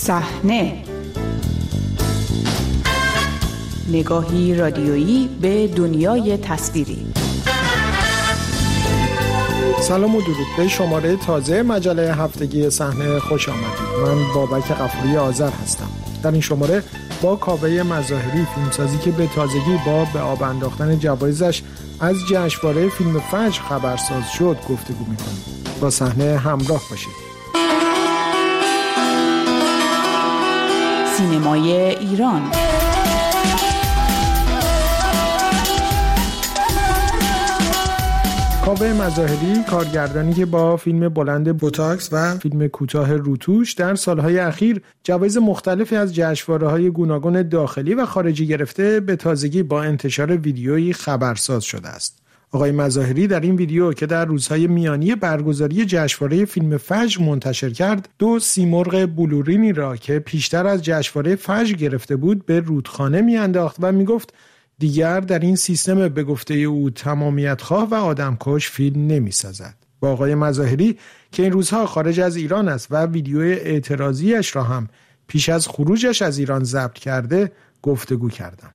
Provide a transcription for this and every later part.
صحنه، نگاهی رادیویی به دنیای تصویری. سلام و درود به شماره تازه مجله هفتگی صحنه خوش آمدید. من بابک غفوری آذر هستم. در این شماره با کاوه مظاهری، فیلمسازی که به تازگی به آب انداختن جوایزش از جشنواره فیلم فجر خبرساز شد گفتگو می‌کنیم. با صحنه همراه باشید. سینمای ایران. کاوه مظاهری، کارگردانی که با فیلم بلند بوتاکس و فیلم کوتاه روتوش در سالهای اخیر جوایز مختلفی از جشنواره‌های گوناگون داخلی و خارجی گرفته، به تازگی با انتشار ویدیویی خبرساز شده است. آقای مظاهری در این ویدیو که در روزهای میانی برگزاری جشنواره فیلم فجر منتشر کرد، 2 سیمرغ بلورینی را که پیشتر از جشنواره فجر گرفته بود به رودخانه میانداخت و میگفت دیگر در این سیستم به گفته او تمامیت‌خواه و آدمکش فیلم نمی‌سازد. با آقای مظاهری که این روزها خارج از ایران است و ویدیو اعتراضیش را هم پیش از خروجش از ایران ضبط کرده گفتگو کردم.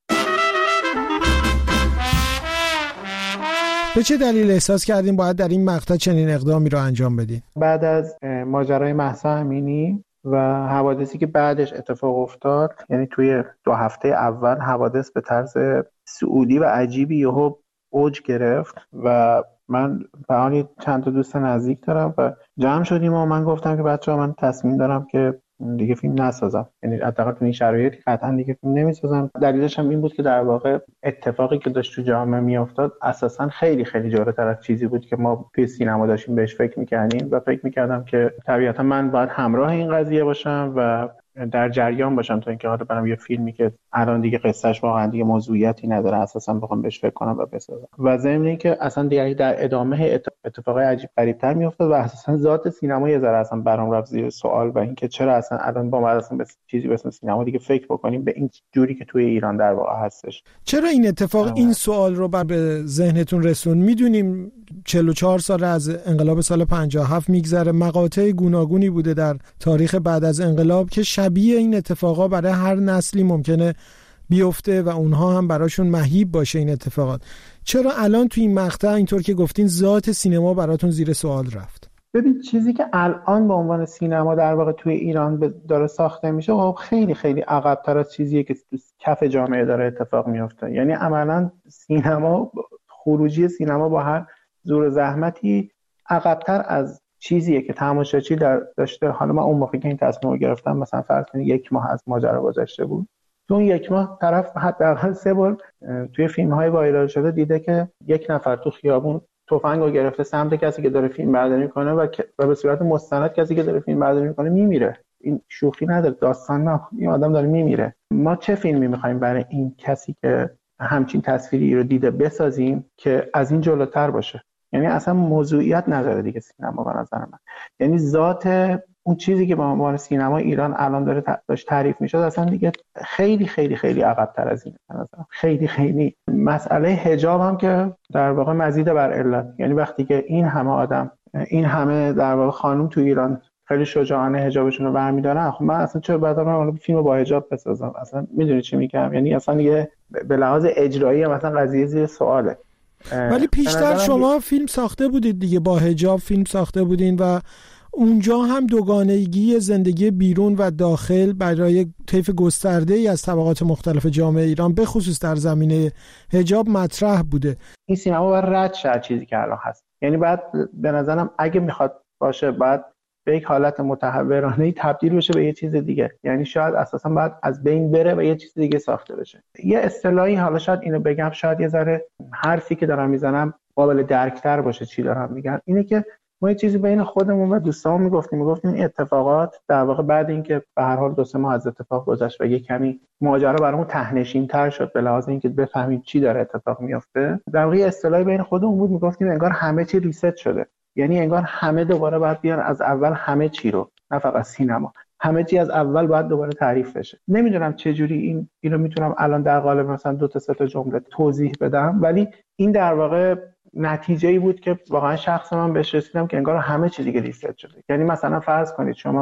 به چه دلیل احساس کردین باید در این مقطع چنین اقدامی را انجام بدین؟ بعد از ماجرای مهسا امینی و حوادثی که بعدش اتفاق افتاد، یعنی توی 2 هفته اول حوادث به طرز سعودی و عجیبی یهو اوج گرفت و من به حال چند تا دوست نزدیک دارم و جمع شدیم و من گفتم که بچه‌ها من تصمیم دارم که دیگه فیلم نسازم، یعنی حداقل تو این شرایط قطعا دیگه فیلم نمیسازم. دلیلش هم این بود که در واقع اتفاقی که داشت تو جامعه میافتاد اساسا خیلی خیلی جلوتر از چیزی بود که ما توی سینما داشتیم بهش فکر می‌کردیم و فکر می‌کردم که طبیعتا من باید همراه این قضیه باشم و در جریان باشم تا اینکه حالا برام یه فیلمی که الان دیگه قصهش واقعا دیگه موضوعیتی نداره اساسا بخوام بهش فکر کنم و بسازم. و ضمن اینکه اصلا دیگه در ادامه اتفاقای عجیب غریب‌تر میافتاد و اساسا ذات سینما یه ذره اصلا برام رفت زیر سوال و اینکه چرا اصلا الان با ما اصلا به چیزی به اسم سینما دیگه فکر بکنیم به این جوری که توی ایران در واقع هستش. چرا این اتفاق این سوال رو به ذهنتون رسون؟ میدونیم 44 سال از انقلاب سال 57 میگذره، مقاطع گوناگونی بوده در تاریخ بعد از انقلاب که شبیه این اتفاقا برای هر نسلی ممکنه بیفته و اونها هم براشون مهیب باشه این اتفاقات. چرا الان توی این مقطع اینطور که گفتین ذات سینما براتون زیر سوال رفت؟ ببین چیزی که الان به عنوان سینما در واقع توی ایران داره ساخته میشه و خیلی خیلی عقب‌تر از چیزیه که تو کف جامعه داره اتفاق میفته. یعنی عملاً سینما، خروجی سینما با هر زور زحمتی عقب‌تر از چیزیه که تماشاچی داشته. حالا من اون موقعی که این تصمیم رو گرفتم مثلا فرض کنید 1 ماه از ماجرا گذشته بود، تو اون 1 ماه طرف حداقل 3 بار توی فیلم‌های وایرال شده دیده که 1 نفر تو خیابون تفنگو گرفته سمت کسی که داره فیلم برداری میکنه و به صورت مستند کسی که داره فیلم برداری میکنه میمیره. این شوخی نداره، داستان نه، این آدم داره میمیره. ما چه فیلمی میخوایم برای این کسی که همچین تصویری رو دیده بسازیم که از این جلوتر باشه؟ یعنی اصلا موضوعیت نداره دیگه سینما به نظر من. یعنی ذات اون چیزی که با عنوان سینما ایران الان داشت تعریف میشد اصلا دیگه خیلی خیلی خیلی عقب‌تر از اینه به نظر. خیلی خیلی مسئله حجاب هم که در واقع مزید بر علت، یعنی وقتی که این همه آدم، این همه در واقع خانم تو ایران خیلی شجاعانه حجابشون رو برمی‌دارن، خب من اصلا چرا بعدا من فیلمو با حجاب بسازم؟ اصلا میدونی چی میگم؟ یعنی اصلا دیگه به لحاظ اجرایی مثلا قضیه زیر سواله. ولی پیشتر شما فیلم ساخته بودید دیگه، با حجاب فیلم ساخته بودین و اونجا هم دوگانگی زندگی بیرون و داخل برای طیف گسترده‌ای از طبقات مختلف جامعه ایران به خصوص در زمینه حجاب مطرح بوده. این سینما باید رد شه چیزی که الان هست. یعنی بعد به نظرم اگه میخواد باشه بعد به یک حالت متحورانه‌ای تبدیل بشه به یه چیز دیگه. یعنی شاید اساسا بعد از بین بره و یه چیز دیگه ساخته بشه. یه اصطلاحی، حالا شاید اینو بگم، شاید یه ذره حرفی که دارم میزنم قابل درک‌تر باشه چی دارم میگم، اینه که ما یه چیزی بین خودمون و دوستامون میگفتیم این اتفاقات در واقع بعد اینکه به هر حال 2-3 ماه از اتفاق گذشت و یه کمی ماجرا برامون ته‌نشین‌تر شد به لحاظ اینکه بفهمیم چی داره اتفاق میفته، در واقع اصطلاحی بین خودمون بود میگفتیم انگار همه چی ریست شده. یعنی انگار همه دوباره باید بیان از اول، همه چی رو، نه فقط سینما، همه چی از اول باید دوباره تعریف بشه. نمیدونم چه جوری اینو میتونم الان در قالب مثلا 2-3 تا جمله توضیح بدم، ولی این در واقع نتیجه‌ای بود که واقعا شخص من بهش رسیدم که انگار همه چی دیگه ریست شده. یعنی مثلا فرض کنید شما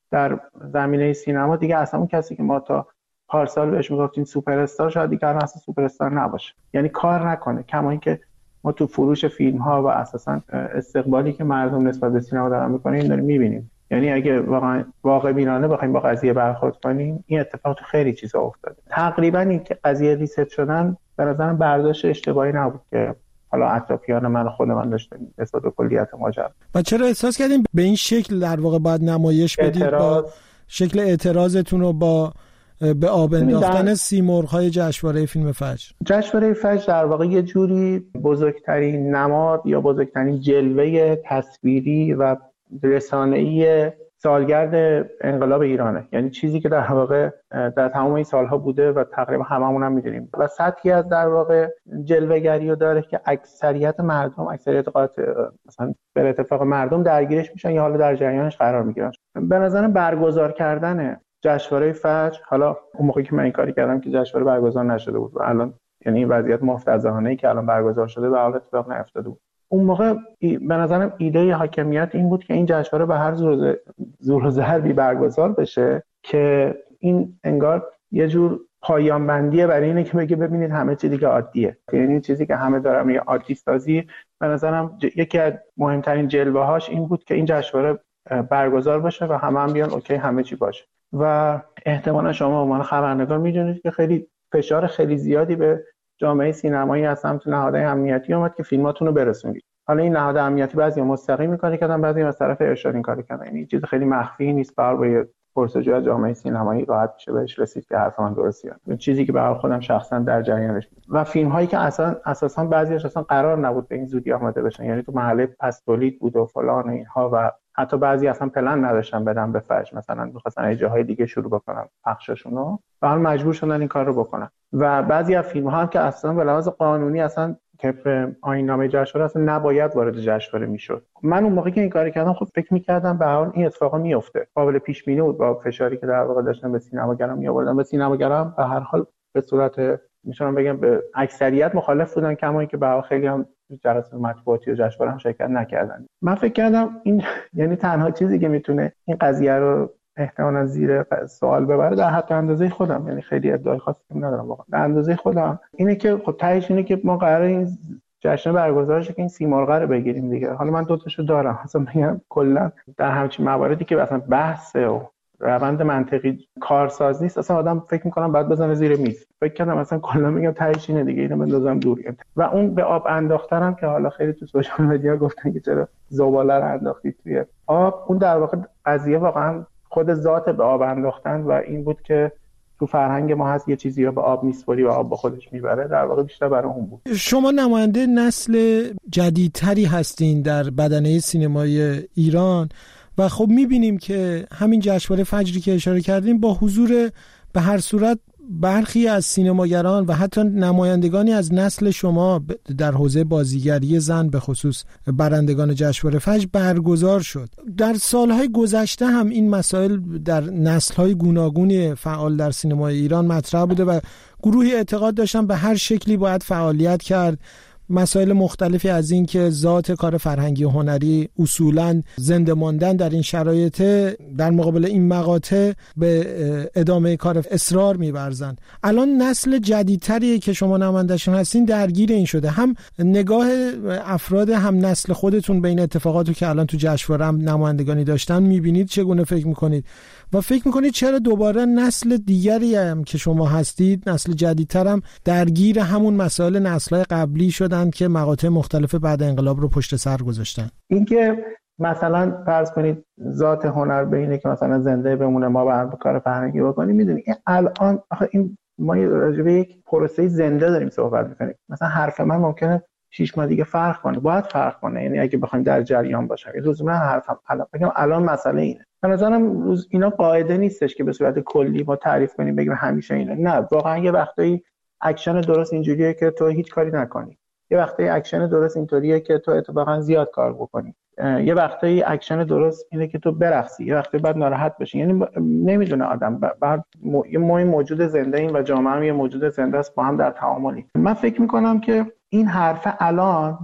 در زمینه سینما دیگه اصلا اون کسی که ما تا پارسال بهش میگفتیم سوپر استار شاید دیگه اصلا سوپر استار نباشه، یعنی کار نکنه. کما اینکه ما تو فروش فیلم ها و اساسا استقبالی که مردم نسبت به سینما دارن میکنن این داریم میبینیم. یعنی اگه واقعا واقع بینانه بخوایم با قضیه برخورد کنیم، این اتفاق تو خیلی چیزا افتاده. تقریبا این که قضیه ریست شدن به نظرم برداشت اشتباهی نبود که حالا اطرافیان من خود من داشتیم نسبت به کلیت ماجرا. و چرا احساس کردیم به این شکل در واقع باید نمایش بدید با شکل اعتراضتون رو با به آب انداختن سیمرغ‌های جشنواره فیلم فجر؟ جشنواره فجر در واقع یه جوری بزرگترین نماد یا بزرگترین جلوه تصویری و رسانه‌ای سالگرد انقلاب ایرانه. یعنی چیزی که در واقع در تمام این سالها بوده و تقریبا هممون هم می‌دونیم و سطحی از در واقع جلوه‌گری رو داره که اکثریت مردم، اکثریت مثلا به اتفاق مردم درگیرش میشن یا حالا در جریانش قرار میگیرن. به نظرم برگزار کردن جشنواره فجر، حالا اون موقعی که من این کاری کردم که جشنواره برگزار نشده بود و الان یعنی این وضعیت مفتضحانه‌ای که الان برگزار شده به حال اتفاق نیفتاده بود. اون موقع به نظرم ایده حاکمیت این بود که این جشنواره به هر زور و ضربی برگزار بشه که این انگار یه جور پایان بندیه برای اینه که بگه ببینید همه چی دیگه عادیه. یعنی چیزی که همه دارن میگن عادی سازی، به نظرم یکی از مهمترین جلوه‌هاش این بود که این جشنواره برگزار بشه و همه بیان اوکی همه چی باشه. و احتمالا شما به عنوان خبرنگار میدونید که خیلی فشار خیلی زیادی به جامعه سینمایی از سمت نهادهای امنیتی اومد که فیلماتون رو برسونید. حالا این نهاد امنیتی بعضی مستقیم می‌کنه کردن، بعضی از طرف ارشاد این کارو کردن. این چیز خیلی مخفی نیست، با یه پرسجو از جامعه سینمایی راحت میشه بهش رسید که حرف من درسته. این چیزی که برای خودم شخصا در جریانش و فیلم‌هایی که اساسا بعضی‌اش اصلا قرار نبود به این زودی آماده بشن، یعنی تو مرحله پس تولید بود و فلان و اینها و حتی بعضی اصلا پلن نداشتن بدن به فجر، مثلا می‌خواستن از جاهای دیگه شروع بکنن پخششون رو و حالا مجبور شدن این کار رو بکنن. و بعضی از فیلم‌ها هم که اصلا به لحاظ قانونی اصلا طبق آیین‌نامه جشنواره اصلا نباید وارد جشنواره میشد. من اون موقعی که این کارو کردم خب فکر می‌کردم به هر حال این اتفاقا میفته، قابل پیش بینی بود با فشاری که در واقع داشتن به سینماگران می‌آوردن. به سینماگران به هر حال به صورت میتونم بگم به اکثریت مخالف بودن، کما اینکه به هر حال خیلی هم جلسات مطبوعاتی و جشنواره هم شرکت نکردن. من فکر کردم این یعنی تنها چیزی که میتونه این قضیه رو احتمالاً زیر سوال ببره در حد اندازه خودم، یعنی خیلی ادعای خاصی ندارم واقعا، در اندازه خودم اینه که خب تهش اینه که ما قراره این جشن برگزار شه که این سیمرغ رو بگیریم دیگه. حالا من دو تاشو دارم، مثلا میگم کلا در همچین مواردی که مثلا بحث و روند منطقی کارساز نیست، اصلا آدم فکر میکنم بعد بزنه زیر میز. فکر کردم مثلا کلا میگم تهش اینه دیگه، اینو بندازم دور. و اون به آب انداختنم که حالا خیلی تو سوشال مدیا گفتن که چرا زباله رو انداختید توی آب، اون در واقع قضیه واقعا خود ذات به آب انداختن و این بود که تو فرهنگ ما هست یه چیزی رو به آب میسپاری و آب با خودش میبره، در واقع بیشتر برای اون بود. شما نماینده نسل جدیدتری هستین در بدنه سینمای ایران و خب میبینیم که همین جشنواره فجری که اشاره کردیم با حضور به هر صورت برخی از سینماگران و حتی نمایندگانی از نسل شما در حوزه بازیگری زن به خصوص برندگان جشنواره فجر برگزار شد. در سالهای گذشته هم این مسائل در نسل‌های گوناگون فعال در سینمای ایران مطرح بوده و گروهی اعتقاد داشتن به هر شکلی باید فعالیت کرد. مسائل مختلفی از این که ذات کار فرهنگی و هنری اصولاً زنده ماندن در این شرایط در مقابل این مقاطع به ادامه کار اصرار می‌ورزن. الان نسل جدیدتری که شما نماینده‌شون هستین درگیر این شده، هم نگاه افراد هم نسل خودتون به این اتفاقاتی که الان تو جشنواره هم نمایندگانی داشتن می‌بینید، چگونه فکر می‌کنید و فکر می‌کنید چرا دوباره نسل دیگری هم که شما هستید، نسل جدیدتر هم درگیر همون مسائل نسل‌های قبلی شدن که مقاطع مختلف بعد انقلاب رو پشت سر گذاشتن؟ اینکه مثلا فرض کنید ذات هنر به اینه که مثلا زنده بمونه، ما باید کار فرهنگی بکنیم. میدونی الان آخه این ما راجع به یک پروسه زنده داریم صحبت می‌کنیم. مثلا حرف من ممکنه 6 ماه دیگه فرق کنه، باید فرق کنه، یعنی اگه بخوایم در جریان باشیم. لزوما حرفم الان مسئله اینه. به نظرم اینا قاعده نیستش که به صورت کلی ما تعریف کنیم بگیم همیشه اینه. نه، واقعا یه وقتایی اکشن درست اینجوریه که تو هیچ کاری نکنی. یه وقتایی اکشن درست اینطوریه که تو اتفاقا زیاد کار بکنی. یه وقتایی اکشن درست اینه که تو برقصی، یه وقتی بعد ناراحت بشی. یعنی نمیدونه آدم بعد ما این موجود زنده ایم و جامعه هم یه موجود زنده است، با هم در تعاملی. من فکر میکنم که این حرف الان